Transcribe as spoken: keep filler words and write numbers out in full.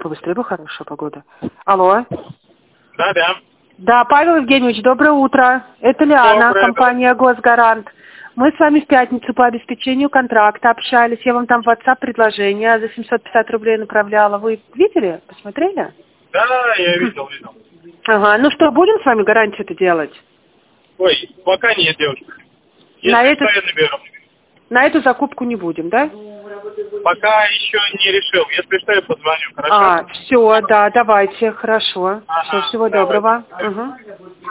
побыстрее бы хорошая погода. Алло. Да, да. Да, Павел Евгеньевич, доброе утро. Это Лиана, Доброе, компания «Госгарант». Мы с вами в пятницу по обеспечению контракта общались. Я вам там в WhatsApp предложение за семьсот пятьдесят рублей направляла. Вы видели? Посмотрели? Да, я видел, видел. Ага, ну что, будем с вами гарантию-то делать? Ой, пока нет, девушка. Если На, что, этот, я наберу. на эту закупку не будем, да? Пока еще не решил. Если что, я позвоню, хорошо? А, все, да, давайте, хорошо. Ага, Все, всего давай. доброго. Угу.